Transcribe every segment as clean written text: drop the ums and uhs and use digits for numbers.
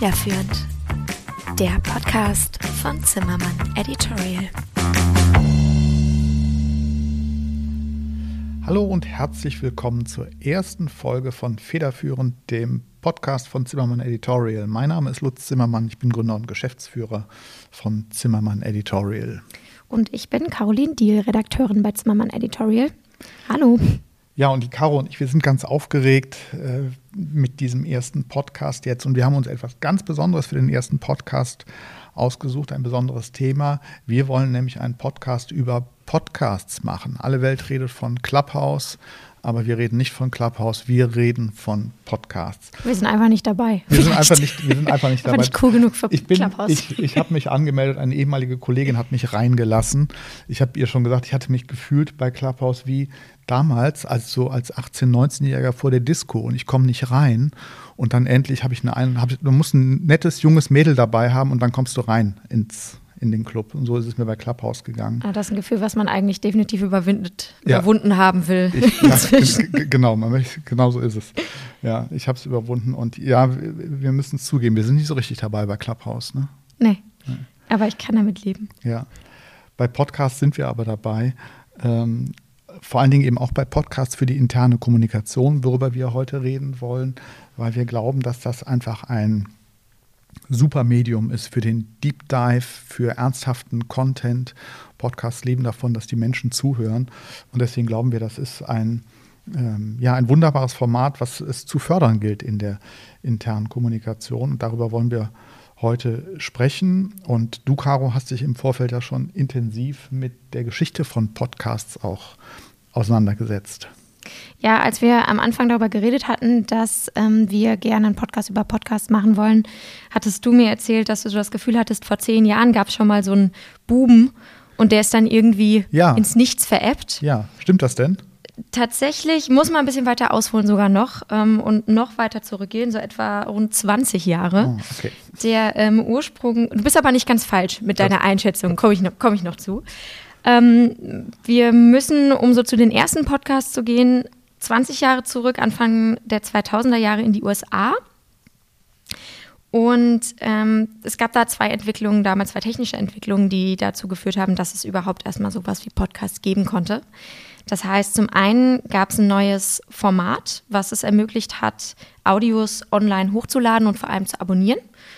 Federführend, der Podcast von Zimmermann Editorial. Hallo und herzlich willkommen zur ersten Folge von Federführend, dem Podcast von Zimmermann Editorial. Mein Name ist Lutz Zimmermann, ich bin Gründer und Geschäftsführer von Zimmermann Editorial. Und ich bin Caroline Diehl, Redakteurin bei Zimmermann Editorial. Hallo. Ja, und die Caro und ich, wir sind ganz aufgeregt mit diesem ersten Podcast jetzt. Und wir haben uns etwas ganz Besonderes für den ersten Podcast ausgesucht, ein besonderes Thema. Wir wollen nämlich einen Podcast über Podcasts machen. Alle Welt redet von Clubhouse, aber wir reden nicht von Clubhouse, wir reden von Podcasts. Wir sind einfach nicht dabei. Wir sind einfach nicht dabei. Nicht cool genug für Clubhouse. Ich habe mich angemeldet, eine ehemalige Kollegin hat mich reingelassen. Ich habe ihr schon gesagt, ich hatte mich gefühlt bei Clubhouse wie damals, als 18-, 19-Jähriger vor der Disco und ich komme nicht rein. Und dann endlich du musst ein nettes, junges Mädel dabei haben und dann kommst du rein in den Club. Und so ist es mir bei Clubhouse gegangen. Das ist ein Gefühl, was man eigentlich definitiv überwunden haben will. Genau, genau so ist es. Ja, ich habe es überwunden und ja, wir müssen es zugeben, wir sind nicht so richtig dabei bei Clubhouse. Ne? Nee, aber ich kann damit leben. Ja, bei Podcasts sind wir aber dabei. Vor allen Dingen eben auch bei Podcasts für die interne Kommunikation, worüber wir heute reden wollen, weil wir glauben, dass das einfach ein super Medium ist für den Deep Dive, für ernsthaften Content. Podcasts leben davon, dass die Menschen zuhören. Und deswegen glauben wir, das ist ein wunderbares Format, was es zu fördern gilt in der internen Kommunikation. Und darüber wollen wir heute sprechen. Und du, Caro, hast dich im Vorfeld ja schon intensiv mit der Geschichte von Podcasts auch auseinandergesetzt. Ja, als wir am Anfang darüber geredet hatten, dass wir gerne einen Podcast über Podcasts machen wollen, hattest du mir erzählt, dass du so das Gefühl hattest, vor 10 Jahren gab es schon mal so einen Buben und der ist dann irgendwie ins Nichts verebbt. Ja, stimmt das denn? Tatsächlich muss man ein bisschen weiter ausholen sogar noch und noch weiter zurückgehen, so etwa rund 20 Jahre. Oh, okay. Der Ursprung, du bist aber nicht ganz falsch mit deiner Einschätzung, komme ich noch zu. Wir müssen, um so zu den ersten Podcasts zu gehen, 20 Jahre zurück, Anfang der 2000er Jahre in die USA. Und es gab da zwei technische Entwicklungen, die dazu geführt haben, dass es überhaupt erstmal sowas wie Podcasts geben konnte. Das heißt, zum einen gab es ein neues Format, was es ermöglicht hat, Audios online hochzuladen und vor allem zu abonnieren.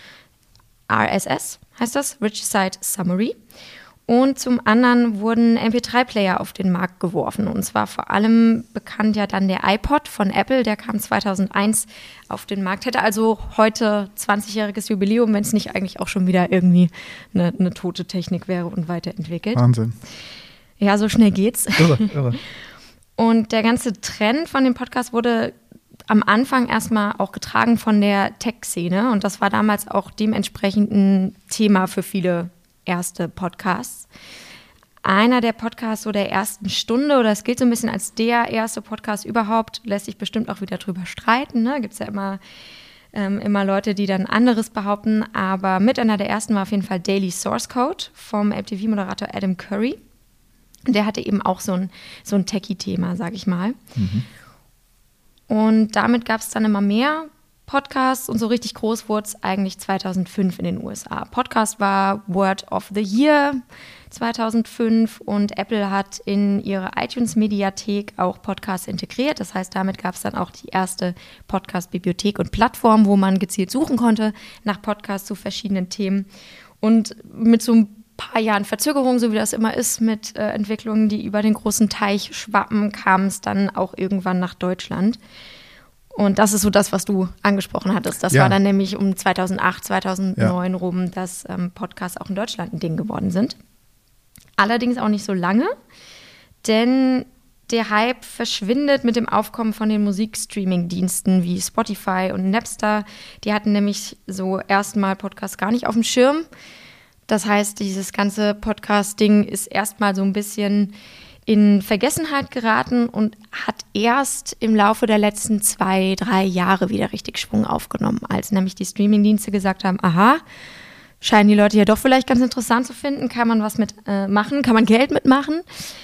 RSS heißt das, Rich Site Summary. Und zum anderen wurden MP3-Player auf den Markt geworfen. Und zwar vor allem bekannt ja dann der iPod von Apple, der kam 2001 auf den Markt. Hätte also heute 20-jähriges Jubiläum, wenn es nicht eigentlich auch schon wieder irgendwie eine tote Technik wäre und weiterentwickelt. Wahnsinn. Ja, so schnell geht's. Irre. Und der ganze Trend von dem Podcast wurde am Anfang erstmal auch getragen von der Tech-Szene. Und das war damals auch dementsprechend ein Thema für viele erste Podcasts. Einer der Podcasts so der ersten Stunde, oder es gilt so ein bisschen als der erste Podcast überhaupt, lässt sich bestimmt auch wieder drüber streiten. Ne? Gibt es ja immer Leute, die dann anderes behaupten. Aber mit einer der ersten war auf jeden Fall Daily Source Code vom MTV-Moderator Adam Curry. Der hatte eben auch so ein Techie-Thema, sag ich mal. Mhm. Und damit gab es dann immer mehr Podcasts und so richtig groß wurde es eigentlich 2005 in den USA. Podcast war Word of the Year 2005 und Apple hat in ihre iTunes-Mediathek auch Podcasts integriert. Das heißt, damit gab es dann auch die erste Podcast-Bibliothek und Plattform, wo man gezielt suchen konnte nach Podcasts zu verschiedenen Themen. Und mit so ein paar Jahren Verzögerung, so wie das immer ist mit Entwicklungen, die über den großen Teich schwappen, kam es dann auch irgendwann nach Deutschland. Und das ist so das, was du angesprochen hattest. Das war dann nämlich um 2008, 2009 rum, dass Podcasts auch in Deutschland ein Ding geworden sind. Allerdings auch nicht so lange, denn der Hype verschwindet mit dem Aufkommen von den Musikstreaming-Diensten wie Spotify und Napster. Die hatten nämlich so erstmal Podcasts gar nicht auf dem Schirm. Das heißt, dieses ganze Podcast-Ding ist erstmal so ein bisschen in Vergessenheit geraten und hat erst im Laufe der letzten 2-3 Jahre wieder richtig Schwung aufgenommen, als nämlich die Streamingdienste gesagt haben, aha, scheinen die Leute ja doch vielleicht ganz interessant zu finden, kann man was mit machen, kann man Geld mitmachen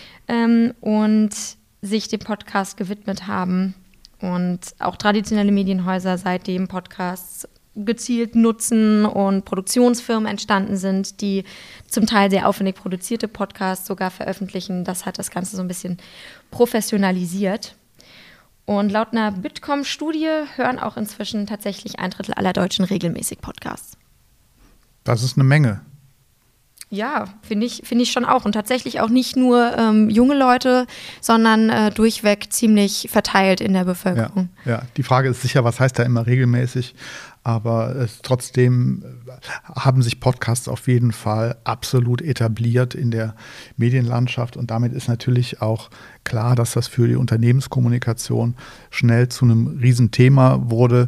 und sich dem Podcast gewidmet haben und auch traditionelle Medienhäuser seitdem Podcasts gezielt nutzen und Produktionsfirmen entstanden sind, die zum Teil sehr aufwendig produzierte Podcasts sogar veröffentlichen. Das hat das Ganze so ein bisschen professionalisiert. Und laut einer Bitkom-Studie hören auch inzwischen tatsächlich 1/3 aller Deutschen regelmäßig Podcasts. Das ist eine Menge. Ja, finde ich schon auch. Und tatsächlich auch nicht nur junge Leute, sondern durchweg ziemlich verteilt in der Bevölkerung. Ja, die Frage ist sicher, was heißt da immer regelmäßig? Aber trotzdem haben sich Podcasts auf jeden Fall absolut etabliert in der Medienlandschaft. Und damit ist natürlich auch klar, dass das für die Unternehmenskommunikation schnell zu einem Riesenthema wurde.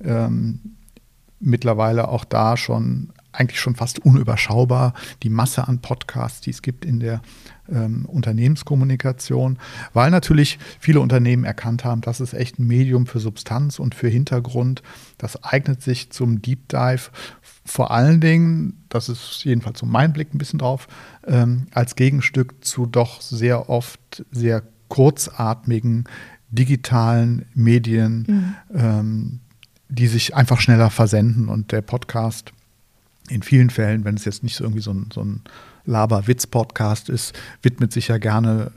Mittlerweile auch da eigentlich schon fast unüberschaubar, die Masse an Podcasts, die es gibt in der Unternehmenskommunikation, weil natürlich viele Unternehmen erkannt haben, das ist echt ein Medium für Substanz und für Hintergrund. Das eignet sich zum Deep Dive vor allen Dingen, das ist jedenfalls so mein Blick ein bisschen drauf, als Gegenstück zu doch sehr oft sehr kurzatmigen digitalen Medien, die sich einfach schneller versenden. Und der Podcast in vielen Fällen, wenn es jetzt nicht so irgendwie so ein Laber-Witz-Podcast ist, widmet sich ja gerne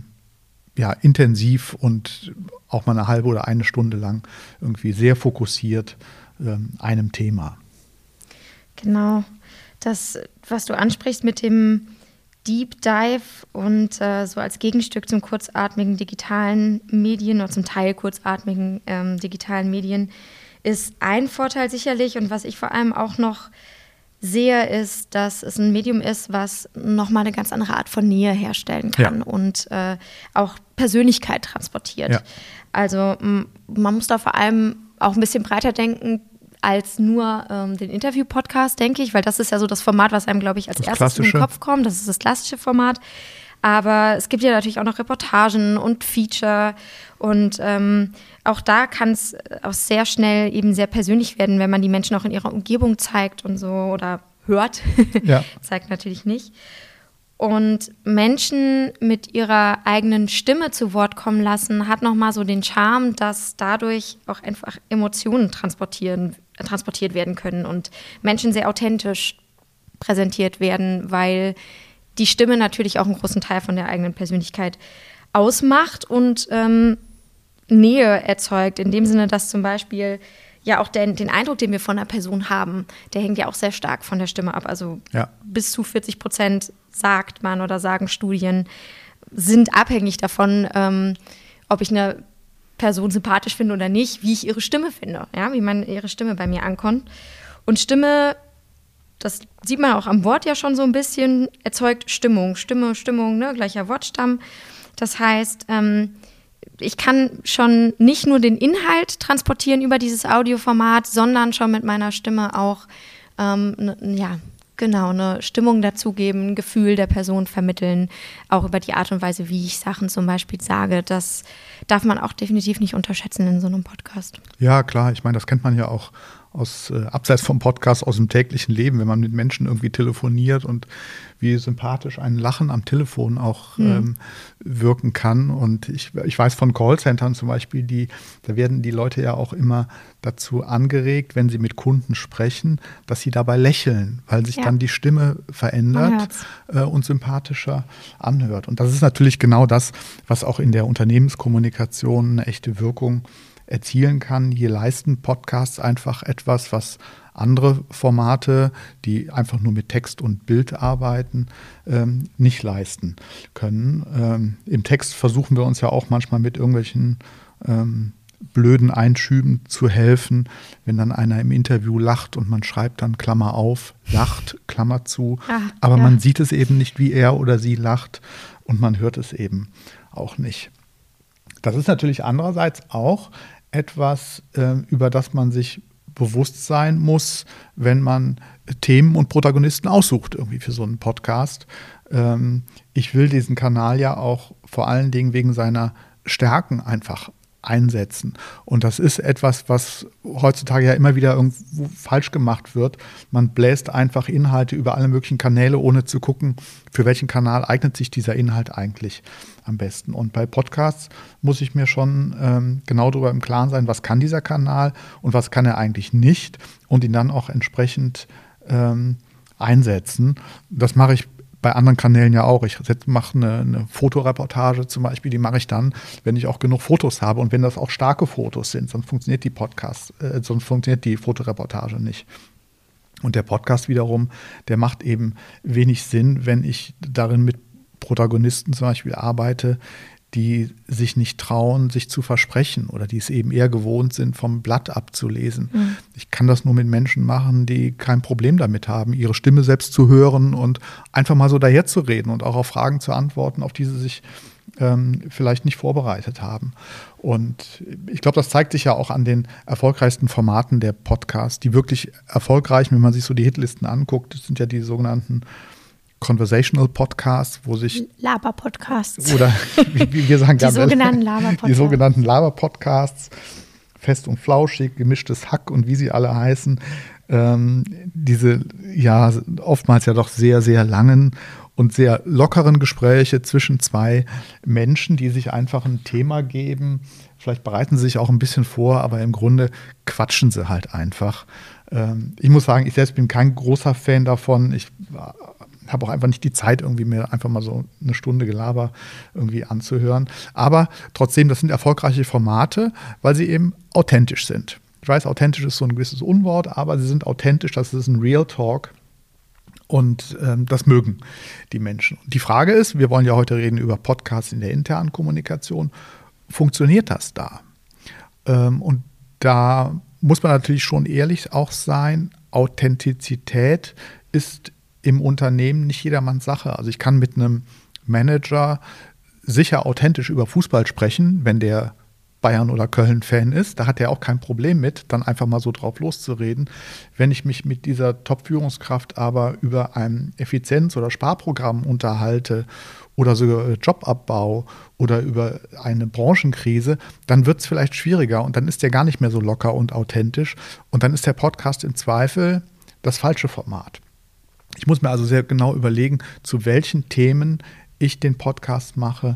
intensiv und auch mal eine halbe oder eine Stunde lang irgendwie sehr fokussiert einem Thema. Genau. Das, was du ansprichst mit dem Deep Dive und so als Gegenstück zum kurzatmigen digitalen Medien oder zum Teil kurzatmigen digitalen Medien, ist ein Vorteil sicherlich. Und was ich vor allem auch noch sehe, ist, dass es ein Medium ist, was nochmal eine ganz andere Art von Nähe herstellen kann und auch Persönlichkeit transportiert. Ja. Also man muss da vor allem auch ein bisschen breiter denken als nur den Interview-Podcast, denke ich, weil das ist ja so das Format, was einem, glaube ich, als erstes in den Kopf kommt. Das ist das klassische Format. Aber es gibt ja natürlich auch noch Reportagen und Feature und auch da kann es auch sehr schnell eben sehr persönlich werden, wenn man die Menschen auch in ihrer Umgebung zeigt und so oder hört. Ja. Zeigt natürlich nicht. Und Menschen mit ihrer eigenen Stimme zu Wort kommen lassen, hat nochmal so den Charme, dass dadurch auch einfach Emotionen transportiert werden können und Menschen sehr authentisch präsentiert werden, weil die Stimme natürlich auch einen großen Teil von der eigenen Persönlichkeit ausmacht und Nähe erzeugt, in dem Sinne, dass zum Beispiel ja auch den Eindruck, den wir von einer Person haben, der hängt ja auch sehr stark von der Stimme ab. Also bis zu 40% sagt man oder sagen Studien, sind abhängig davon, ob ich eine Person sympathisch finde oder nicht, wie ich ihre Stimme finde, ja, wie ihre Stimme bei mir ankommt. Und Stimme, das sieht man auch am Wort ja schon so ein bisschen, erzeugt Stimmung, ne, gleicher Wortstamm. Das heißt, ich kann schon nicht nur den Inhalt transportieren über dieses Audioformat, sondern schon mit meiner Stimme auch eine Stimmung dazugeben, ein Gefühl der Person vermitteln, auch über die Art und Weise, wie ich Sachen zum Beispiel sage. Das darf man auch definitiv nicht unterschätzen in so einem Podcast. Ja, klar. Ich meine, das kennt man ja auch abseits vom Podcast, aus dem täglichen Leben, wenn man mit Menschen irgendwie telefoniert und wie sympathisch ein Lachen am Telefon auch wirken kann. Und ich weiß von Callcentern zum Beispiel, da werden die Leute ja auch immer dazu angeregt, wenn sie mit Kunden sprechen, dass sie dabei lächeln, weil sich dann die Stimme verändert und sympathischer anhört. Und das ist natürlich genau das, was auch in der Unternehmenskommunikation eine echte Wirkung erzielen kann. Hier leisten Podcasts einfach etwas, was andere Formate, die einfach nur mit Text und Bild arbeiten, nicht leisten können. Im Text versuchen wir uns ja auch manchmal mit irgendwelchen blöden Einschüben zu helfen, wenn dann einer im Interview lacht und man schreibt dann Klammer auf, lacht, Klammer zu, aber man sieht es eben nicht, wie er oder sie lacht und man hört es eben auch nicht. Das ist natürlich andererseits auch etwas, über das man sich bewusst sein muss, wenn man Themen und Protagonisten aussucht irgendwie für so einen Podcast. Ich will diesen Kanal ja auch vor allen Dingen wegen seiner Stärken einfach einsetzen. Und das ist etwas, was heutzutage ja immer wieder irgendwo falsch gemacht wird. Man bläst einfach Inhalte über alle möglichen Kanäle, ohne zu gucken, für welchen Kanal eignet sich dieser Inhalt eigentlich am besten. Und bei Podcasts muss ich mir schon genau darüber im Klaren sein, was kann dieser Kanal und was kann er eigentlich nicht und ihn dann auch entsprechend einsetzen. Das mache ich bei anderen Kanälen ja auch. Ich mache eine Fotoreportage zum Beispiel, die mache ich dann, wenn ich auch genug Fotos habe und wenn das auch starke Fotos sind, sonst funktioniert sonst funktioniert die Fotoreportage nicht. Und der Podcast wiederum, der macht eben wenig Sinn, wenn ich darin mit Protagonisten zum Beispiel arbeite, die sich nicht trauen, sich zu versprechen oder die es eben eher gewohnt sind, vom Blatt abzulesen. Mhm. Ich kann das nur mit Menschen machen, die kein Problem damit haben, ihre Stimme selbst zu hören und einfach mal so daherzureden und auch auf Fragen zu antworten, auf die sie sich vielleicht nicht vorbereitet haben. Und ich glaube, das zeigt sich ja auch an den erfolgreichsten Formaten der Podcasts, die wirklich erfolgreich, wenn man sich so die Hitlisten anguckt, das sind ja die sogenannten Conversational Podcasts, wo sich Laber-Podcasts. Oder wie wir sagen, die sogenannten Laber-Podcasts. Die sogenannten Laber-Podcasts, fest und flauschig, gemischtes Hack und wie sie alle heißen. Diese ja oftmals ja doch sehr, sehr langen und sehr lockeren Gespräche zwischen zwei Menschen, die sich einfach ein Thema geben. Vielleicht bereiten sie sich auch ein bisschen vor, aber im Grunde quatschen sie halt einfach. Ich muss sagen, ich selbst bin kein großer Fan davon. Ich habe auch einfach nicht die Zeit, irgendwie mir einfach mal so eine Stunde Gelaber irgendwie anzuhören. Aber trotzdem, das sind erfolgreiche Formate, weil sie eben authentisch sind. Ich weiß, authentisch ist so ein gewisses Unwort, aber sie sind authentisch, das ist ein Real Talk. Und das mögen die Menschen. Und die Frage ist, wir wollen ja heute reden über Podcasts in der internen Kommunikation. Funktioniert das da? Und da muss man natürlich schon ehrlich auch sein, Authentizität ist im Unternehmen nicht jedermanns Sache. Also ich kann mit einem Manager sicher authentisch über Fußball sprechen, wenn der Bayern- oder Köln-Fan ist. Da hat er auch kein Problem mit, dann einfach mal so drauf loszureden. Wenn ich mich mit dieser Top-Führungskraft aber über ein Effizienz- oder Sparprogramm unterhalte oder sogar Jobabbau oder über eine Branchenkrise, dann wird es vielleicht schwieriger und dann ist der gar nicht mehr so locker und authentisch. Und dann ist der Podcast im Zweifel das falsche Format. Ich muss mir also sehr genau überlegen, zu welchen Themen ich den Podcast mache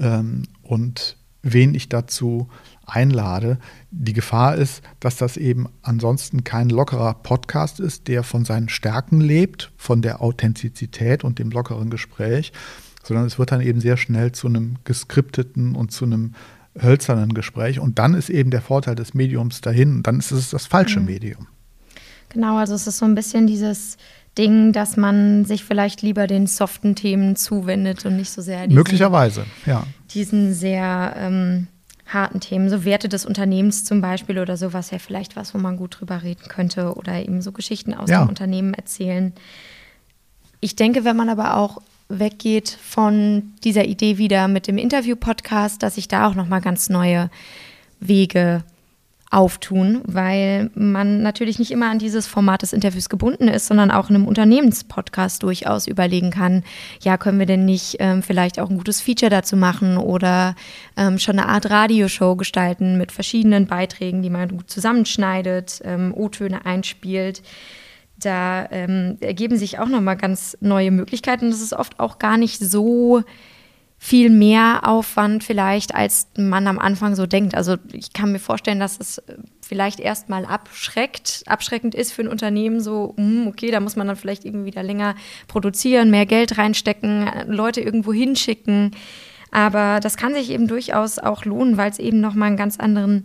und wen ich dazu einlade. Die Gefahr ist, dass das eben ansonsten kein lockerer Podcast ist, der von seinen Stärken lebt, von der Authentizität und dem lockeren Gespräch, sondern es wird dann eben sehr schnell zu einem geskripteten und zu einem hölzernen Gespräch. Und dann ist eben der Vorteil des Mediums dahin und dann ist es das falsche Medium. Genau, also es ist so ein bisschen dieses Ding, dass man sich vielleicht lieber den soften Themen zuwendet und nicht so sehr möglicherweise, ja. Diesen sehr harten Themen, so Werte des Unternehmens zum Beispiel oder sowas, ja vielleicht was, wo man gut drüber reden könnte oder eben so Geschichten aus dem Unternehmen erzählen. Ich denke, wenn man aber auch weggeht von dieser Idee wieder mit dem Interview-Podcast, dass sich da auch nochmal ganz neue Wege auftun, weil man natürlich nicht immer an dieses Format des Interviews gebunden ist, sondern auch in einem Unternehmenspodcast durchaus überlegen kann, ja, können wir denn nicht vielleicht auch ein gutes Feature dazu machen oder schon eine Art Radioshow gestalten mit verschiedenen Beiträgen, die man gut zusammenschneidet, O-Töne einspielt. Da ergeben sich auch nochmal ganz neue Möglichkeiten. Das ist oft auch gar nicht so viel mehr Aufwand vielleicht, als man am Anfang so denkt. Also ich kann mir vorstellen, dass es vielleicht erstmal abschreckend ist für ein Unternehmen, so, okay, da muss man dann vielleicht irgendwie wieder länger produzieren, mehr Geld reinstecken, Leute irgendwo hinschicken. Aber das kann sich eben durchaus auch lohnen, weil es eben nochmal eine ganz andere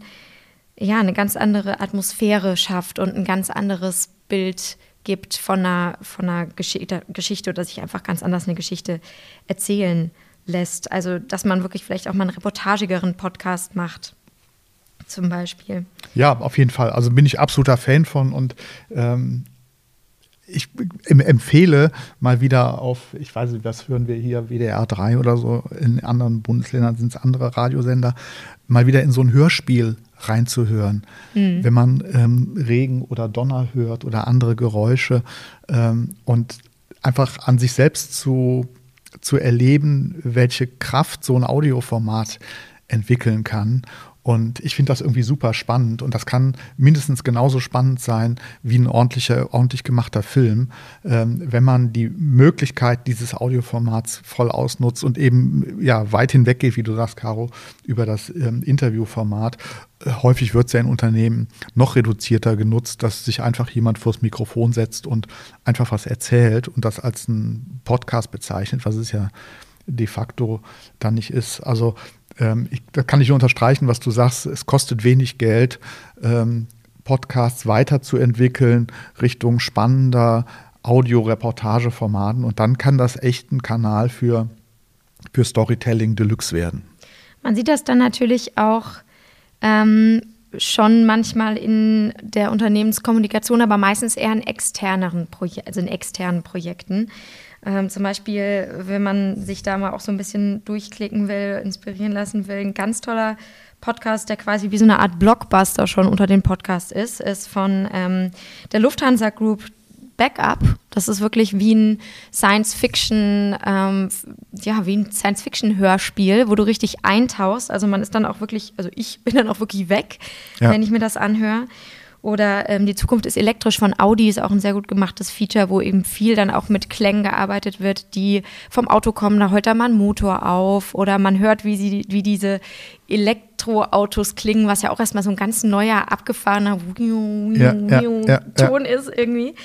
Atmosphäre schafft und ein ganz anderes Bild gibt von einer Geschichte oder sich einfach ganz anders eine Geschichte erzählen lässt. Also, dass man wirklich vielleicht auch mal einen reportagigeren Podcast macht, zum Beispiel. Ja, auf jeden Fall. Also bin ich absoluter Fan von und ich empfehle mal wieder auf, ich weiß nicht, was hören wir hier, WDR 3 oder so, in anderen Bundesländern sind es andere Radiosender, mal wieder in so ein Hörspiel reinzuhören. Wenn man Regen oder Donner hört oder andere Geräusche und einfach an sich selbst zu erleben, welche Kraft so ein Audioformat entwickeln kann Und ich finde das irgendwie super spannend und das kann mindestens genauso spannend sein wie ein ordentlich gemachter Film, wenn man die Möglichkeit dieses Audioformats voll ausnutzt und eben weit hinweg geht, wie du sagst, Caro, über das Interviewformat. Häufig wird es ja in Unternehmen noch reduzierter genutzt, dass sich einfach jemand vors Mikrofon setzt und einfach was erzählt und das als einen Podcast bezeichnet, was es ja de facto dann nicht ist. Also da kann ich nur unterstreichen, was du sagst. Es kostet wenig Geld, Podcasts weiterzuentwickeln Richtung spannender Audio-Reportage-Formaten. Und dann kann das echt ein Kanal für Storytelling Deluxe werden. Man sieht das dann natürlich auch schon manchmal in der Unternehmenskommunikation, aber meistens eher in externen Projekten. Zum Beispiel, wenn man sich da mal auch so ein bisschen durchklicken will, inspirieren lassen will, ein ganz toller Podcast, der quasi wie so eine Art Blockbuster schon unter den Podcasts ist von der Lufthansa Group Backup. Das ist wirklich wie ein Science-Fiction-Hörspiel, wo du richtig eintauchst. Also man ist dann auch wirklich, also ich bin dann auch wirklich weg, wenn ich mir das anhöre. Oder die Zukunft ist elektrisch von Audi ist auch ein sehr gut gemachtes Feature, wo eben viel dann auch mit Klängen gearbeitet wird, die vom Auto kommen, da heult da mal ein Motor auf oder man hört, wie diese Elektroautos klingen, was ja auch erstmal so ein ganz neuer, abgefahrener Ton ist irgendwie.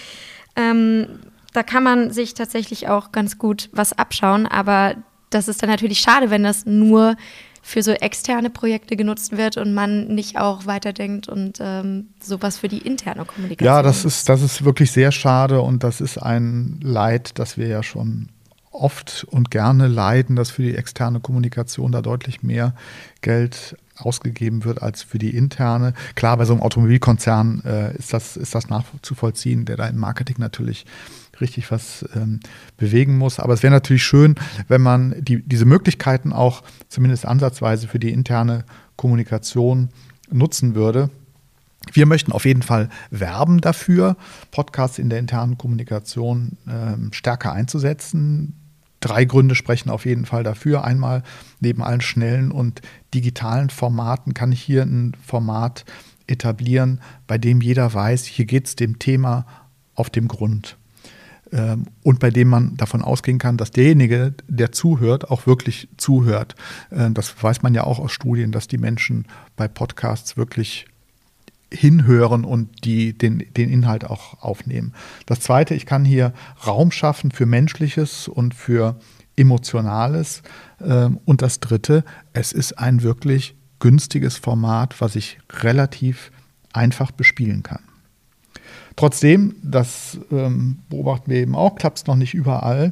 Da kann man sich tatsächlich auch ganz gut was abschauen, aber das ist dann natürlich schade, wenn das nur für so externe Projekte genutzt wird und man nicht auch weiterdenkt und sowas für die interne Kommunikation. Ja, das ist wirklich sehr schade und das ist ein Leid, das wir ja schon oft und gerne leiden, dass für die externe Kommunikation da deutlich mehr Geld ausgegeben wird als für die interne. Klar, bei so einem Automobilkonzern ist das nachzuvollziehen, der da im Marketing natürlich richtig was bewegen muss. Aber es wäre natürlich schön, wenn man diese Möglichkeiten auch zumindest ansatzweise für die interne Kommunikation nutzen würde. Wir möchten auf jeden Fall werben dafür, Podcasts in der internen Kommunikation stärker einzusetzen. 3 Gründe sprechen auf jeden Fall dafür. Einmal, neben allen schnellen und digitalen Formaten kann ich hier ein Format etablieren, bei dem jeder weiß, hier geht es dem Thema auf den Grund. Und bei dem man davon ausgehen kann, dass derjenige, der zuhört, auch wirklich zuhört. Das weiß man ja auch aus Studien, dass die Menschen bei Podcasts wirklich hinhören und den Inhalt auch aufnehmen. Das Zweite, ich kann hier Raum schaffen für Menschliches und für Emotionales. Und das Dritte, es ist ein wirklich günstiges Format, was ich relativ einfach bespielen kann. Trotzdem, das beobachten wir eben auch, klappt es noch nicht überall.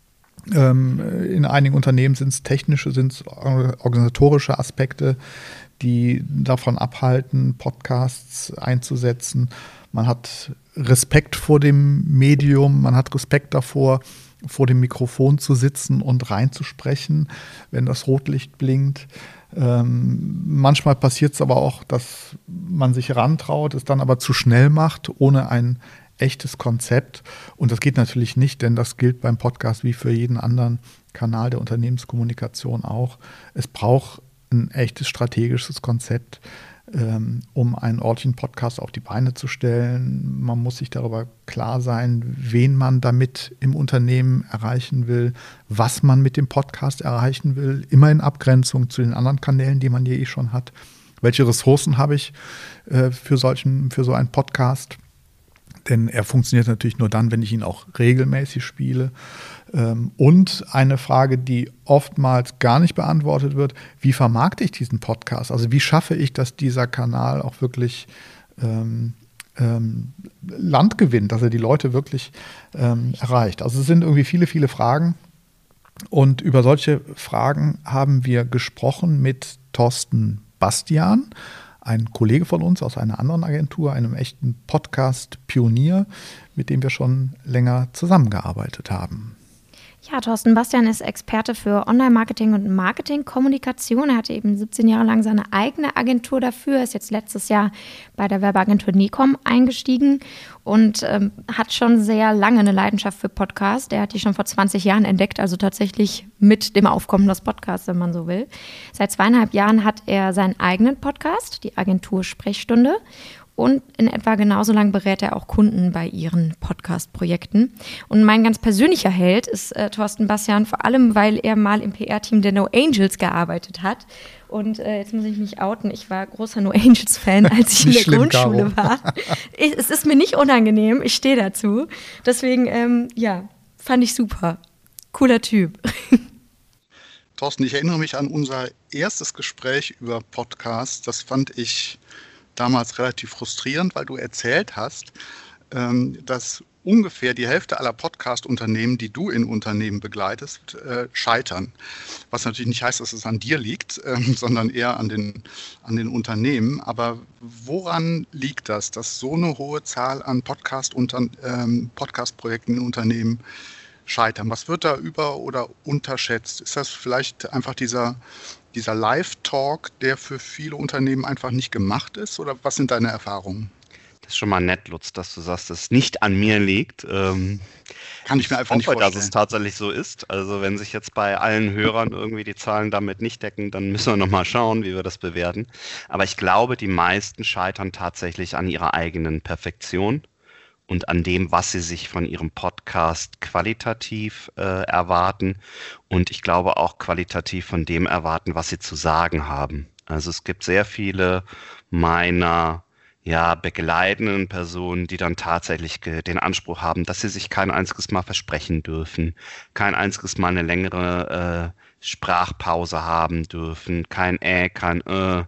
In einigen Unternehmen sind es technische, sind es organisatorische Aspekte, die davon abhalten, Podcasts einzusetzen. Man hat Respekt vor dem Medium, man hat Respekt davor, vor dem Mikrofon zu sitzen und reinzusprechen, wenn das Rotlicht blinkt. Manchmal passiert es aber auch, dass man sich rantraut, es dann aber zu schnell macht, ohne ein echtes Konzept. Und das geht natürlich nicht, denn das gilt beim Podcast wie für jeden anderen Kanal der Unternehmenskommunikation auch. Es braucht ein echtes strategisches Konzept, um einen ordentlichen Podcast auf die Beine zu stellen. Man muss sich darüber klar sein, wen man damit im Unternehmen erreichen will, was man mit dem Podcast erreichen will, immer in Abgrenzung zu den anderen Kanälen, die man hier schon hat. Welche Ressourcen habe ich für so einen Podcast? Denn er funktioniert natürlich nur dann, wenn ich ihn auch regelmäßig spiele. Und eine Frage, die oftmals gar nicht beantwortet wird: Wie vermarkte ich diesen Podcast? Also wie schaffe ich, dass dieser Kanal auch wirklich Land gewinnt, dass er die Leute wirklich erreicht? Also es sind irgendwie viele, viele Fragen. Und über solche Fragen haben wir gesprochen mit Thorsten Bastian, ein Kollege von uns aus einer anderen Agentur, einem echten Podcast-Pionier, mit dem wir schon länger zusammengearbeitet haben. Ja, Thorsten Bastian ist Experte für Online-Marketing und Marketing-Kommunikation. Er hatte eben 17 Jahre lang seine eigene Agentur dafür, ist jetzt letztes Jahr bei der Werbeagentur Necom eingestiegen und hat schon sehr lange eine Leidenschaft für Podcasts. Er hat die schon vor 20 Jahren entdeckt, also tatsächlich mit dem Aufkommen des Podcasts, wenn man so will. Seit 2,5 Jahren hat er seinen eigenen Podcast, die Agentur Sprechstunde. Und in etwa genauso lang berät er auch Kunden bei ihren Podcast-Projekten. Und mein ganz persönlicher Held ist Thorsten Bastian, vor allem, weil er mal im PR-Team der No Angels gearbeitet hat. Und jetzt muss ich mich outen, ich war großer No Angels-Fan, als ich in der Grundschule war. Es ist mir nicht unangenehm, ich stehe dazu. Deswegen, fand ich super. Cooler Typ. Thorsten, ich erinnere mich an unser erstes Gespräch über Podcasts. Das fand ich damals relativ frustrierend, weil du erzählt hast, dass ungefähr die Hälfte aller Podcast-Unternehmen, die du in Unternehmen begleitest, scheitern. Was natürlich nicht heißt, dass es an dir liegt, sondern eher an den Unternehmen. Aber woran liegt das, dass so eine hohe Zahl an Podcast-Projekten in Unternehmen scheitern? Was wird da über- oder unterschätzt? Ist das vielleicht einfach dieser Live-Talk, der für viele Unternehmen einfach nicht gemacht ist? Oder was sind deine Erfahrungen? Das ist schon mal nett, Lutz, dass du sagst, dass es nicht an mir liegt. Kann ich mir einfach nicht vorstellen. Dass es tatsächlich so ist. Also wenn sich jetzt bei allen Hörern irgendwie die Zahlen damit nicht decken, dann müssen wir nochmal schauen, wie wir das bewerten. Aber ich glaube, die meisten scheitern tatsächlich an ihrer eigenen Perfektion und an dem, was sie sich von ihrem Podcast qualitativ erwarten und ich glaube auch qualitativ von dem erwarten, was sie zu sagen haben. Also es gibt sehr viele meiner begleitenden Personen, die dann tatsächlich den Anspruch haben, dass sie sich kein einziges Mal versprechen dürfen, kein einziges Mal eine längere Sprachpause haben dürfen, kein kein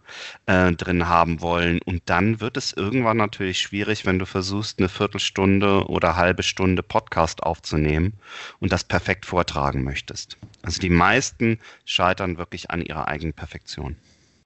drin haben wollen. Und dann wird es irgendwann natürlich schwierig, wenn du versuchst, eine Viertelstunde oder halbe Stunde Podcast aufzunehmen und das perfekt vortragen möchtest. Also die meisten scheitern wirklich an ihrer eigenen Perfektion.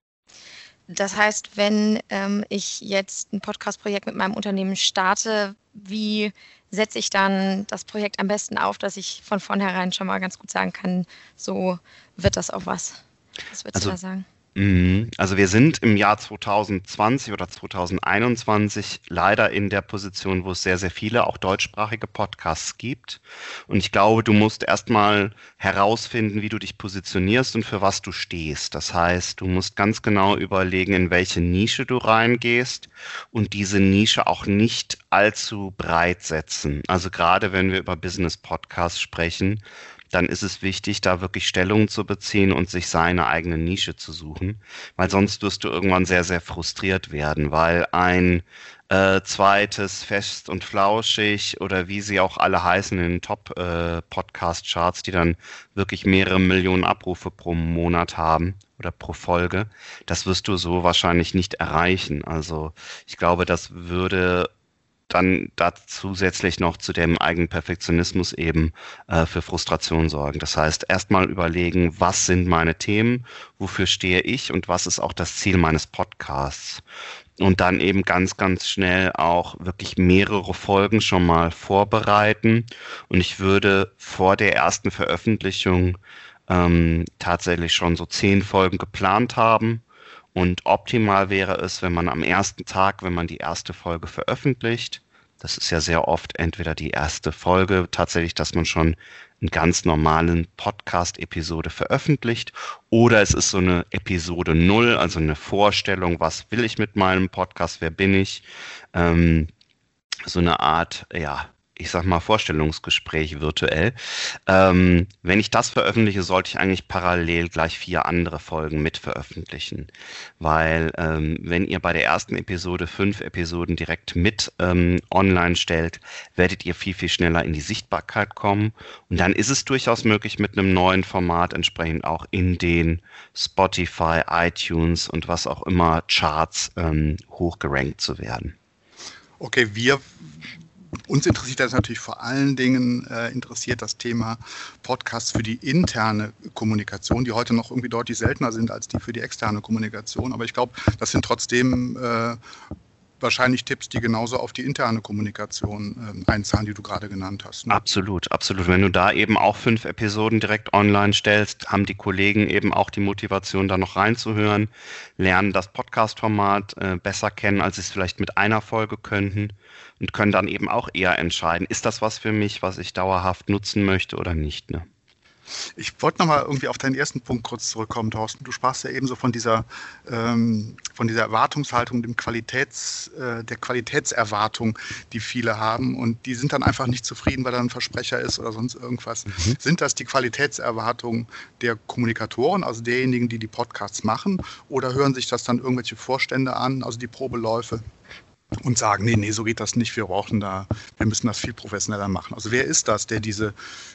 Das heißt, wenn ich jetzt ein Podcast-Projekt mit meinem Unternehmen starte, wie setze ich dann das Projekt am besten auf, dass ich von vornherein schon mal ganz gut sagen kann, so wird das auch was. Was würdest du da sagen? Also wir sind im Jahr 2020 oder 2021 leider in der Position, wo es sehr, sehr viele auch deutschsprachige Podcasts gibt. Und ich glaube, du musst erstmal herausfinden, wie du dich positionierst und für was du stehst. Das heißt, du musst ganz genau überlegen, in welche Nische du reingehst und diese Nische auch nicht allzu breit setzen. Also gerade wenn wir über Business-Podcasts sprechen, dann ist es wichtig, da wirklich Stellung zu beziehen und sich seine eigene Nische zu suchen, weil sonst wirst du irgendwann sehr, sehr frustriert werden, weil ein zweites Fest und Flauschig oder wie sie auch alle heißen in den Top-Podcast-Charts, die dann wirklich mehrere Millionen Abrufe pro Monat haben oder pro Folge, das wirst du so wahrscheinlich nicht erreichen. Also ich glaube, das würde dann da zusätzlich noch zu dem eigenen Perfektionismus eben für Frustration sorgen. Das heißt, erstmal überlegen, was sind meine Themen, wofür stehe ich und was ist auch das Ziel meines Podcasts. Und dann eben ganz, ganz schnell auch wirklich mehrere Folgen schon mal vorbereiten. Und ich würde vor der ersten Veröffentlichung tatsächlich schon so 10 Folgen geplant haben. Und optimal wäre es, wenn man am ersten Tag, wenn man die erste Folge veröffentlicht, das ist ja sehr oft entweder die erste Folge tatsächlich, dass man schon einen ganz normalen Podcast-Episode veröffentlicht, oder es ist so eine Episode 0, also eine Vorstellung, was will ich mit meinem Podcast, wer bin ich, so eine Art, ich sag mal, Vorstellungsgespräch virtuell. Wenn ich das veröffentliche, sollte ich eigentlich parallel gleich 4 andere Folgen mit veröffentlichen. Weil wenn ihr bei der ersten Episode 5 Episoden direkt mit online stellt, werdet ihr viel, viel schneller in die Sichtbarkeit kommen. Und dann ist es durchaus möglich, mit einem neuen Format entsprechend auch in den Spotify, iTunes und was auch immer Charts hochgerankt zu werden. Okay, uns interessiert das natürlich vor allen Dingen, interessiert das Thema Podcasts für die interne Kommunikation, die heute noch irgendwie deutlich seltener sind als die für die externe Kommunikation. Aber ich glaube, das sind trotzdem wahrscheinlich Tipps, die genauso auf die interne Kommunikation einzahlen, die du gerade genannt hast. Ne? Absolut, absolut. Wenn du da eben auch 5 Episoden direkt online stellst, haben die Kollegen eben auch die Motivation, da noch reinzuhören, lernen das Podcast-Format besser kennen, als sie es vielleicht mit einer Folge könnten und können dann eben auch eher entscheiden, ist das was für mich, was ich dauerhaft nutzen möchte oder nicht, ne? Ich wollte nochmal irgendwie auf deinen ersten Punkt kurz zurückkommen, Thorsten. Du sprachst ja eben so von dieser Erwartungshaltung, der Qualitätserwartung, die viele haben, und die sind dann einfach nicht zufrieden, weil da ein Versprecher ist oder sonst irgendwas. Sind das die Qualitätserwartungen der Kommunikatoren, also derjenigen, die die Podcasts machen, oder hören sich das dann irgendwelche Vorstände an, also die Probeläufe, und sagen, nee, so geht das nicht, wir müssen das viel professioneller machen. Also wer ist das, der diese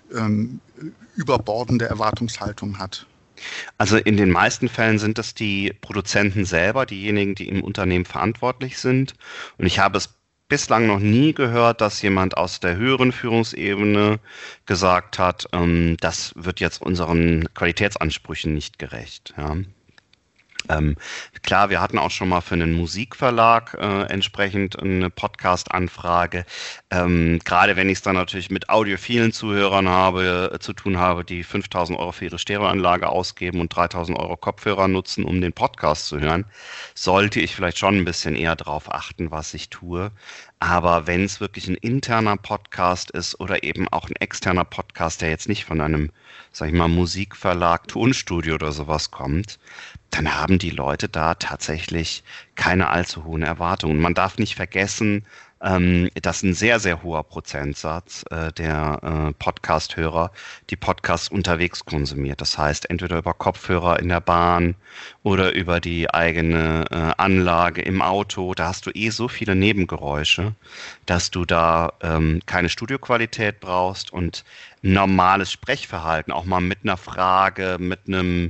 überbordende Erwartungshaltung hat? Also in den meisten Fällen sind das die Produzenten selber, diejenigen, die im Unternehmen verantwortlich sind. Und ich habe es bislang noch nie gehört, dass jemand aus der höheren Führungsebene gesagt hat, das wird jetzt unseren Qualitätsansprüchen nicht gerecht. Ja. Klar, wir hatten auch schon mal für einen Musikverlag entsprechend eine Podcast-Anfrage. Gerade wenn ich es dann natürlich mit audiophilen Zuhörern zu tun habe, die 5.000 Euro für ihre Stereoanlage ausgeben und 3.000 Euro Kopfhörer nutzen, um den Podcast zu hören, sollte ich vielleicht schon ein bisschen eher darauf achten, was ich tue. Aber wenn es wirklich ein interner Podcast ist oder eben auch ein externer Podcast, der jetzt nicht von einem, sag ich mal, Musikverlag, Tonstudio oder sowas kommt, dann haben die Leute da tatsächlich keine allzu hohen Erwartungen. Man darf nicht vergessen, dass ein sehr, sehr hoher Prozentsatz der Podcast-Hörer die Podcasts unterwegs konsumiert. Das heißt, entweder über Kopfhörer in der Bahn oder über die eigene Anlage im Auto. Da hast du so viele Nebengeräusche, dass du da keine Studioqualität brauchst und normales Sprechverhalten, auch mal mit einer Frage, mit einem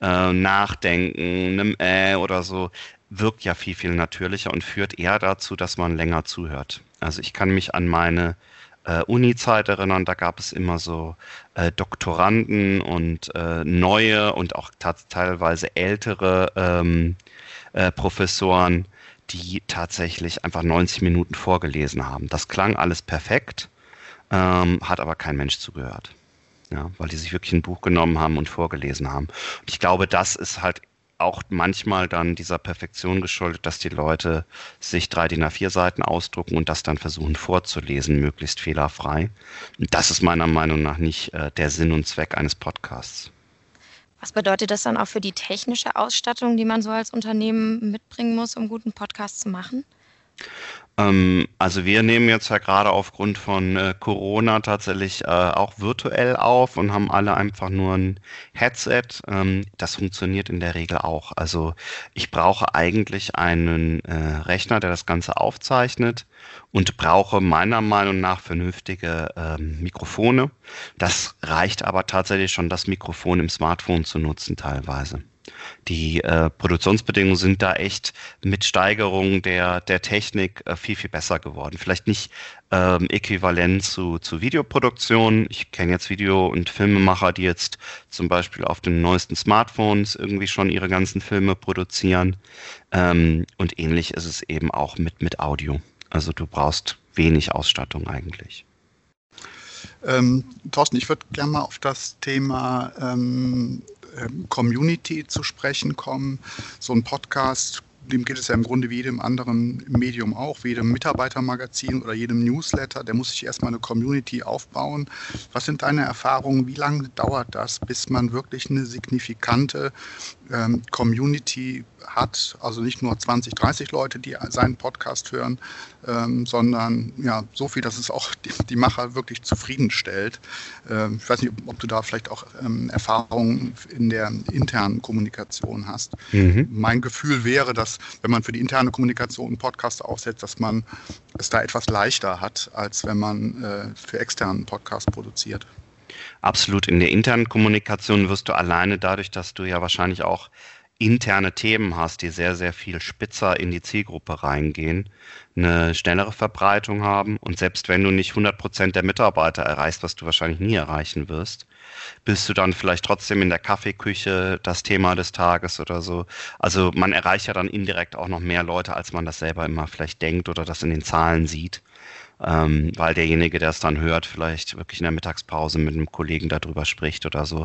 Nachdenken, einem oder so, wirkt ja viel, viel natürlicher und führt eher dazu, dass man länger zuhört. Also ich kann mich an meine Uni-Zeit erinnern, da gab es immer so Doktoranden und neue und auch teilweise ältere Professoren, die tatsächlich einfach 90 Minuten vorgelesen haben. Das klang alles perfekt, hat aber kein Mensch zugehört. Ja, weil die sich wirklich ein Buch genommen haben und vorgelesen haben. Und ich glaube, das ist halt auch manchmal dann dieser Perfektion geschuldet, dass die Leute sich 3 DIN A4 Seiten ausdrucken und das dann versuchen vorzulesen, möglichst fehlerfrei. Und das ist meiner Meinung nach nicht der Sinn und Zweck eines Podcasts. Was bedeutet das dann auch für die technische Ausstattung, die man so als Unternehmen mitbringen muss, um guten Podcast zu machen? Also wir nehmen jetzt ja gerade aufgrund von Corona tatsächlich auch virtuell auf und haben alle einfach nur ein Headset. Das funktioniert in der Regel auch. Also ich brauche eigentlich einen Rechner, der das Ganze aufzeichnet, und brauche meiner Meinung nach vernünftige Mikrofone. Das reicht aber tatsächlich schon, das Mikrofon im Smartphone zu nutzen teilweise. Die Produktionsbedingungen sind da echt mit Steigerung der Technik viel, viel besser geworden. Vielleicht nicht äquivalent zu Videoproduktion. Ich kenne jetzt Video- und Filmemacher, die jetzt zum Beispiel auf den neuesten Smartphones irgendwie schon ihre ganzen Filme produzieren. Und ähnlich ist es eben auch mit Audio. Also du brauchst wenig Ausstattung eigentlich. Thorsten, ich würde gerne mal auf das Thema Community zu sprechen kommen. So ein Podcast, dem geht es ja im Grunde wie jedem anderen Medium auch, wie jedem Mitarbeitermagazin oder jedem Newsletter, der muss sich erstmal eine Community aufbauen. Was sind deine Erfahrungen? Wie lange dauert das, bis man wirklich eine signifikante Community hat? Also nicht nur 20, 30 Leute, die seinen Podcast hören, sondern ja, so viel, dass es auch die Macher wirklich zufriedenstellt. Ich weiß nicht, ob du da vielleicht auch Erfahrungen in der internen Kommunikation hast. Mein Gefühl wäre, dass wenn man für die interne Kommunikation einen Podcast aufsetzt, dass man es da etwas leichter hat, als wenn man für externen Podcast produziert. Absolut. In der internen Kommunikation wirst du alleine dadurch, dass du ja wahrscheinlich auch interne Themen hast, die sehr, sehr viel spitzer in die Zielgruppe reingehen, eine schnellere Verbreitung haben. Und selbst wenn du nicht 100% der Mitarbeiter erreichst, was du wahrscheinlich nie erreichen wirst, bist du dann vielleicht trotzdem in der Kaffeeküche das Thema des Tages oder so. Also man erreicht ja dann indirekt auch noch mehr Leute, als man das selber immer vielleicht denkt oder das in den Zahlen sieht. Weil derjenige, der es dann hört, vielleicht wirklich in der Mittagspause mit einem Kollegen darüber spricht oder so.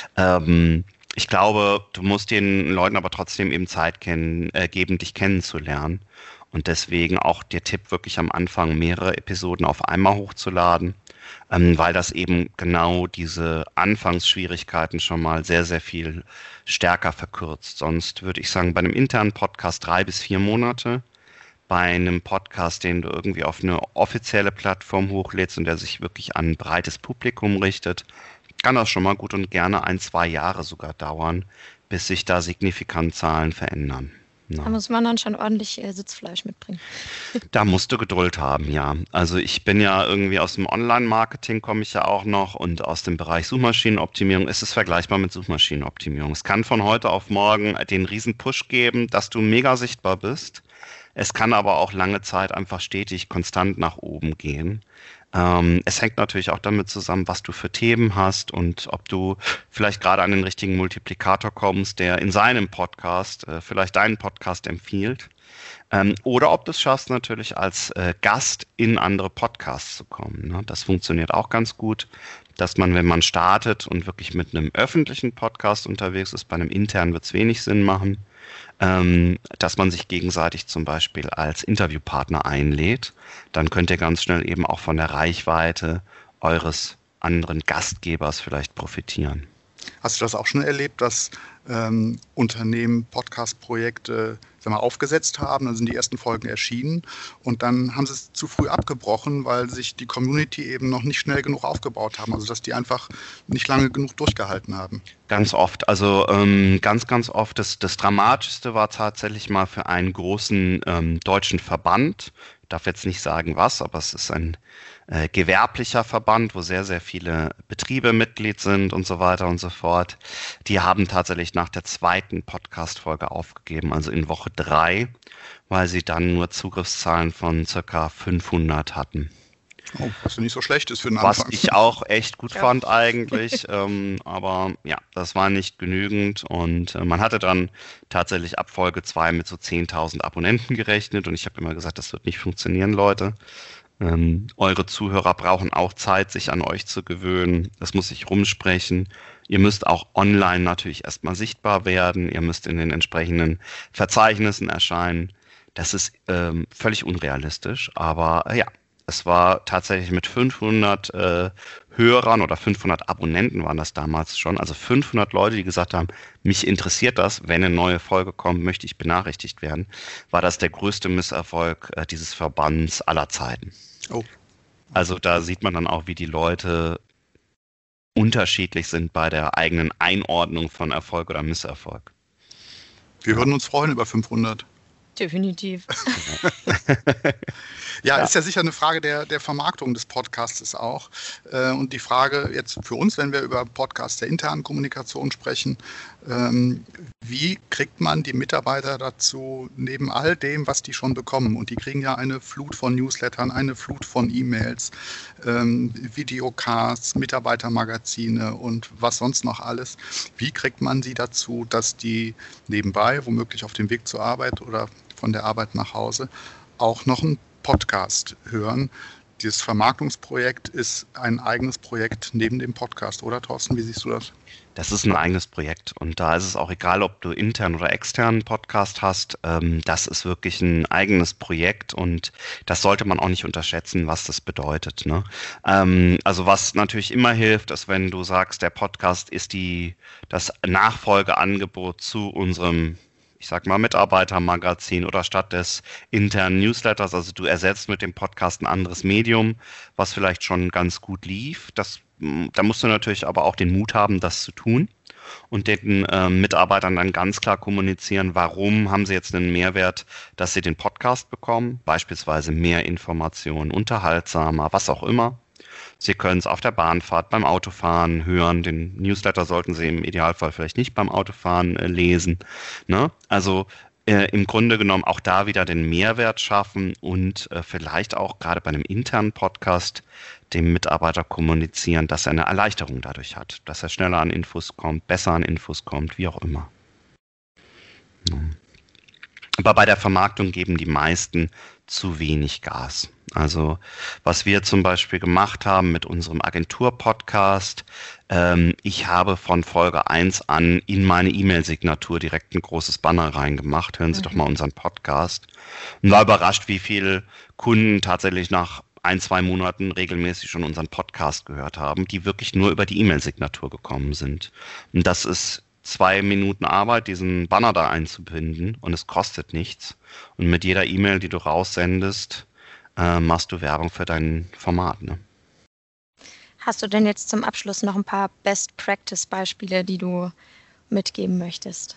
Ich glaube, du musst den Leuten aber trotzdem eben Zeit geben, dich kennenzulernen. Und deswegen auch der Tipp, wirklich am Anfang mehrere Episoden auf einmal hochzuladen, weil das eben genau diese Anfangsschwierigkeiten schon mal sehr, sehr viel stärker verkürzt. Sonst würde ich sagen, bei einem internen Podcast 3 bis 4 Monate. Bei einem Podcast, den du irgendwie auf eine offizielle Plattform hochlädst und der sich wirklich an ein breites Publikum richtet, kann das schon mal gut und gerne 1-2 Jahre sogar dauern, bis sich da signifikant Zahlen verändern. Da muss man dann schon ordentlich Sitzfleisch mitbringen. Da musst du Geduld haben, ja. Also ich bin ja irgendwie aus dem Online-Marketing, komme ich ja auch noch, und aus dem Bereich Suchmaschinenoptimierung ist es vergleichbar mit Suchmaschinenoptimierung. Es kann von heute auf morgen den riesen Push geben, dass du mega sichtbar bist. Es kann aber auch lange Zeit einfach stetig konstant nach oben gehen. Es hängt natürlich auch damit zusammen, was du für Themen hast und ob du vielleicht gerade an den richtigen Multiplikator kommst, der in seinem Podcast vielleicht deinen Podcast empfiehlt. Oder ob du es schaffst, natürlich als Gast in andere Podcasts zu kommen. Ne? Das funktioniert auch ganz gut, dass man, wenn man startet und wirklich mit einem öffentlichen Podcast unterwegs ist, bei einem internen wird es wenig Sinn machen, dass man sich gegenseitig zum Beispiel als Interviewpartner einlädt. Dann könnt ihr ganz schnell eben auch von der Reichweite eures anderen Gastgebers vielleicht profitieren. Hast du das auch schon erlebt, dass Unternehmen Podcast-Projekte aufgesetzt haben, dann sind die ersten Folgen erschienen und dann haben sie es zu früh abgebrochen, weil sich die Community eben noch nicht schnell genug aufgebaut haben, also dass die einfach nicht lange genug durchgehalten haben? Ganz oft, also ganz oft. Das Dramatischste war tatsächlich mal für einen großen deutschen Verband. Ich darf jetzt nicht sagen was, aber es ist ein gewerblicher Verband, wo sehr, sehr viele Betriebe Mitglied sind und so weiter und so fort. Die haben tatsächlich nach der 2. Podcast-Folge aufgegeben, also in Woche 3, weil sie dann nur Zugriffszahlen von ca. 500 hatten. Oh, was ja nicht so schlecht ist für den Anfang. Was ich auch echt gut fand eigentlich, aber ja, das war nicht genügend und man hatte dann tatsächlich ab Folge 2 mit so 10.000 Abonnenten gerechnet und ich habe immer gesagt, das wird nicht funktionieren, Leute. Eure Zuhörer brauchen auch Zeit, sich an euch zu gewöhnen. Das muss sich rumsprechen. Ihr müsst auch online natürlich erstmal sichtbar werden. Ihr müsst in den entsprechenden Verzeichnissen erscheinen. Das ist völlig unrealistisch, aber ja, es war tatsächlich mit 500 Hörern oder 500 Abonnenten waren das damals schon, also 500 Leute, die gesagt haben, mich interessiert das, wenn eine neue Folge kommt, möchte ich benachrichtigt werden, war das der größte Misserfolg dieses Verbands aller Zeiten. Oh. Also da sieht man dann auch, wie die Leute unterschiedlich sind bei der eigenen Einordnung von Erfolg oder Misserfolg. Wir würden uns freuen über 500. Definitiv. Ja, ist ja sicher eine Frage der Vermarktung des Podcasts auch. Und die Frage jetzt für uns, wenn wir über Podcasts der internen Kommunikation sprechen, wie kriegt man die Mitarbeiter dazu, neben all dem, was die schon bekommen, und die kriegen ja eine Flut von Newslettern, eine Flut von E-Mails, Videocasts, Mitarbeitermagazine und was sonst noch alles, wie kriegt man sie dazu, dass die nebenbei, womöglich auf dem Weg zur Arbeit oder von der Arbeit nach Hause, auch noch einen Podcast hören? Dieses Vermarktungsprojekt ist ein eigenes Projekt neben dem Podcast, oder Thorsten? Wie siehst du das? Das ist ein eigenes Projekt und da ist es auch egal, ob du intern oder externen Podcast hast. Das ist wirklich ein eigenes Projekt und das sollte man auch nicht unterschätzen, was das bedeutet. Ne? Also was natürlich immer hilft, ist, wenn du sagst, der Podcast ist das Nachfolgeangebot zu unserem, ich sag mal, Mitarbeitermagazin oder statt des internen Newsletters. Also du ersetzt mit dem Podcast ein anderes Medium, was vielleicht schon ganz gut lief. Da musst du natürlich aber auch den Mut haben, das zu tun und den Mitarbeitern dann ganz klar kommunizieren, warum haben sie jetzt einen Mehrwert, dass sie den Podcast bekommen, beispielsweise mehr Informationen, unterhaltsamer, was auch immer. Sie können es auf der Bahnfahrt, beim Autofahren hören. Den Newsletter sollten Sie im Idealfall vielleicht nicht beim Autofahren lesen. Ne? Also im Grunde genommen auch da wieder den Mehrwert schaffen und vielleicht auch gerade bei einem internen Podcast dem Mitarbeiter kommunizieren, dass er eine Erleichterung dadurch hat, dass er schneller an Infos kommt, besser an Infos kommt, wie auch immer. Ja. Aber bei der Vermarktung geben die meisten zu wenig Gas. Also was wir zum Beispiel gemacht haben mit unserem Agentur-Podcast, ich habe von Folge 1 an in meine E-Mail-Signatur direkt ein großes Banner reingemacht. Hören Sie doch mal unseren Podcast. Und war überrascht, wie viele Kunden tatsächlich nach 1-2 Monaten regelmäßig schon unseren Podcast gehört haben, die wirklich nur über die E-Mail-Signatur gekommen sind. Und das ist 2 Minuten Arbeit, diesen Banner da einzubinden, und es kostet nichts. Und mit jeder E-Mail, die du raussendest, machst du Werbung für dein Format. Ne? Hast du denn jetzt zum Abschluss noch ein paar Best-Practice-Beispiele, die du mitgeben möchtest?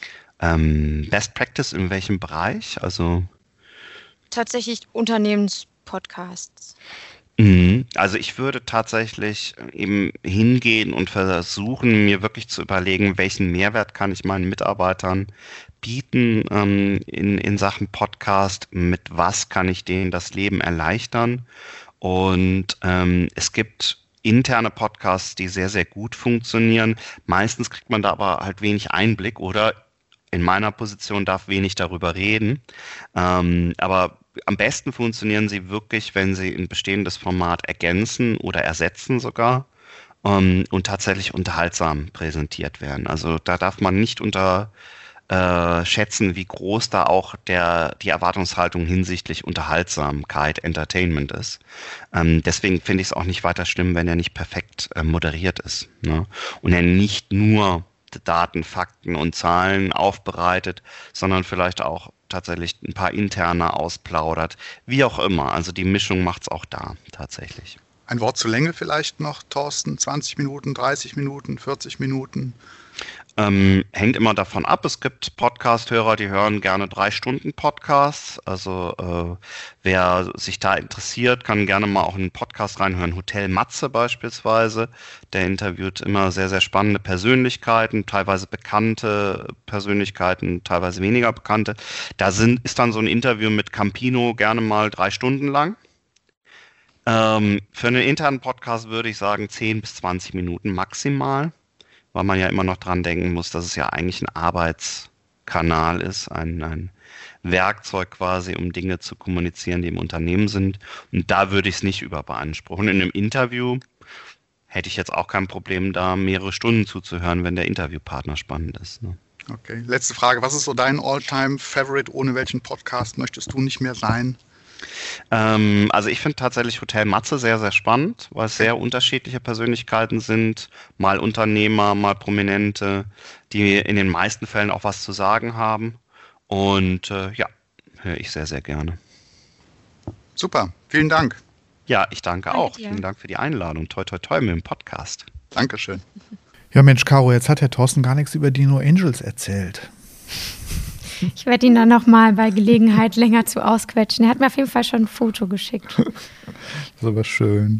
Best Practice in welchem Bereich? Also Tatsächlich Unternehmenspodcasts. Also ich würde tatsächlich eben hingehen und versuchen, mir wirklich zu überlegen, welchen Mehrwert kann ich meinen Mitarbeitern bieten in Sachen Podcast, mit was kann ich denen das Leben erleichtern. Und es gibt interne Podcasts, die sehr, sehr gut funktionieren. Meistens kriegt man da aber halt wenig Einblick oder in meiner Position darf wenig darüber reden. Aber am besten funktionieren sie wirklich, wenn sie ein bestehendes Format ergänzen oder ersetzen sogar und tatsächlich unterhaltsam präsentiert werden. Also da darf man nicht unterschätzen, wie groß da auch die Erwartungshaltung hinsichtlich Unterhaltsamkeit, Entertainment ist. Deswegen finde ich es auch nicht weiter schlimm, wenn er nicht perfekt moderiert ist, ne? Und er nicht nur Daten, Fakten und Zahlen aufbereitet, sondern vielleicht auch tatsächlich ein paar interne ausplaudert, wie auch immer. Also die Mischung macht es auch da tatsächlich. Ein Wort zur Länge vielleicht noch, Thorsten, 20 Minuten, 30 Minuten, 40 Minuten? Hängt immer davon ab. Es gibt Podcast-Hörer, die hören gerne 3 Stunden Podcasts. Also wer sich da interessiert, kann gerne mal auch in einen Podcast reinhören. Hotel Matze beispielsweise. Der interviewt immer sehr, sehr spannende Persönlichkeiten, teilweise bekannte Persönlichkeiten, teilweise weniger bekannte. Ist dann so ein Interview mit Campino gerne mal 3 Stunden lang. Für einen internen Podcast würde ich sagen 10 bis 20 Minuten maximal, weil man ja immer noch dran denken muss, dass es ja eigentlich ein Arbeitskanal ist, ein Werkzeug quasi, um Dinge zu kommunizieren, die im Unternehmen sind. Und da würde ich es nicht überbeanspruchen. In einem Interview hätte ich jetzt auch kein Problem, da mehrere Stunden zuzuhören, wenn der Interviewpartner spannend ist. Ne? Okay, letzte Frage. Was ist so dein All-Time-Favorite? Ohne welchen Podcast möchtest du nicht mehr sein? Also ich finde tatsächlich Hotel Matze sehr, sehr spannend, weil es sehr unterschiedliche Persönlichkeiten sind, mal Unternehmer, mal Prominente, die in den meisten Fällen auch was zu sagen haben. Und ja, höre ich sehr, sehr gerne. Super, vielen Dank. Ja, ich danke auch. dir. Vielen Dank für die Einladung. Toi, toi, toi mit dem Podcast. Dankeschön. Ja, Mensch, Caro, jetzt hat Herr Thorsten gar nichts über die No Angels erzählt. Ich werde ihn dann nochmal bei Gelegenheit länger zu ausquetschen. Er hat mir auf jeden Fall schon ein Foto geschickt. Das ist aber schön.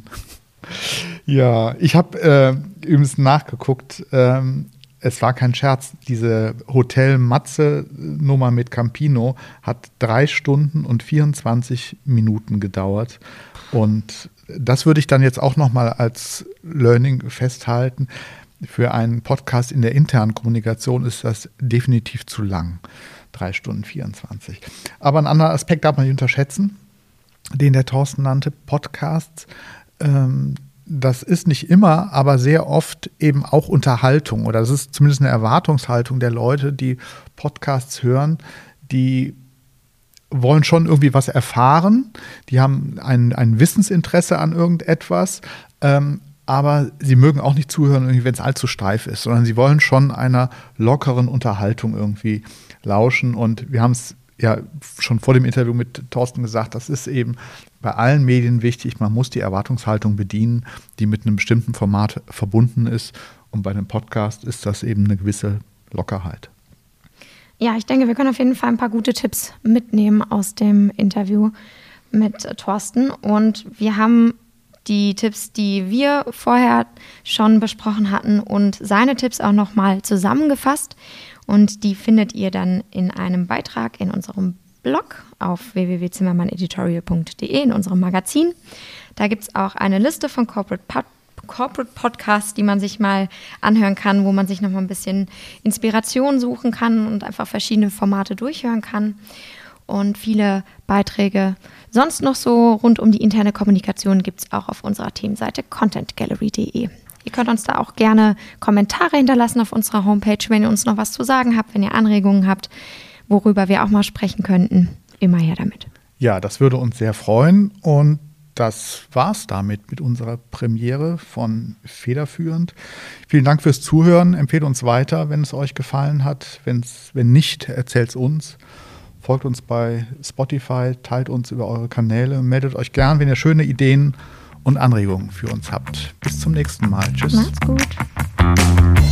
Ja, ich habe übrigens nachgeguckt. Es war kein Scherz. Diese Hotel Matze-Nummer mit Campino hat 3 Stunden und 24 Minuten gedauert. Und das würde ich dann jetzt auch nochmal als Learning festhalten. Für einen Podcast in der internen Kommunikation ist das definitiv zu lang. 3 Stunden 24. Aber einen anderen Aspekt darf man nicht unterschätzen, den der Thorsten nannte, Podcasts. Das ist nicht immer, aber sehr oft eben auch Unterhaltung. Oder das ist zumindest eine Erwartungshaltung der Leute, die Podcasts hören, die wollen schon irgendwie was erfahren. Die haben ein Wissensinteresse an irgendetwas. Aber sie mögen auch nicht zuhören, wenn es allzu steif ist, sondern sie wollen schon einer lockeren Unterhaltung irgendwie lauschen. Und wir haben es ja schon vor dem Interview mit Thorsten gesagt, das ist eben bei allen Medien wichtig. Man muss die Erwartungshaltung bedienen, die mit einem bestimmten Format verbunden ist. Und bei einem Podcast ist das eben eine gewisse Lockerheit. Ja, ich denke, wir können auf jeden Fall ein paar gute Tipps mitnehmen aus dem Interview mit Thorsten. Und wir haben die Tipps, die wir vorher schon besprochen hatten und seine Tipps auch nochmal zusammengefasst. Und die findet ihr dann in einem Beitrag in unserem Blog auf www.zimmermanneditorial.de in unserem Magazin. Da gibt es auch eine Liste von Corporate Podcasts, die man sich mal anhören kann, wo man sich nochmal ein bisschen Inspiration suchen kann und einfach verschiedene Formate durchhören kann. Und viele Beiträge sonst noch so rund um die interne Kommunikation gibt es auch auf unserer Themenseite contentgallery.de. Ihr könnt uns da auch gerne Kommentare hinterlassen auf unserer Homepage, wenn ihr uns noch was zu sagen habt, wenn ihr Anregungen habt, worüber wir auch mal sprechen könnten. Immer her damit. Ja, das würde uns sehr freuen. Und das war's damit mit unserer Premiere von Federführend. Vielen Dank fürs Zuhören. Empfehlt uns weiter, wenn es euch gefallen hat. Wenn nicht, erzählt es uns. Folgt uns bei Spotify, teilt uns über eure Kanäle, meldet euch gern, wenn ihr schöne Ideen und Anregungen für uns habt. Bis zum nächsten Mal. Tschüss. Macht's gut.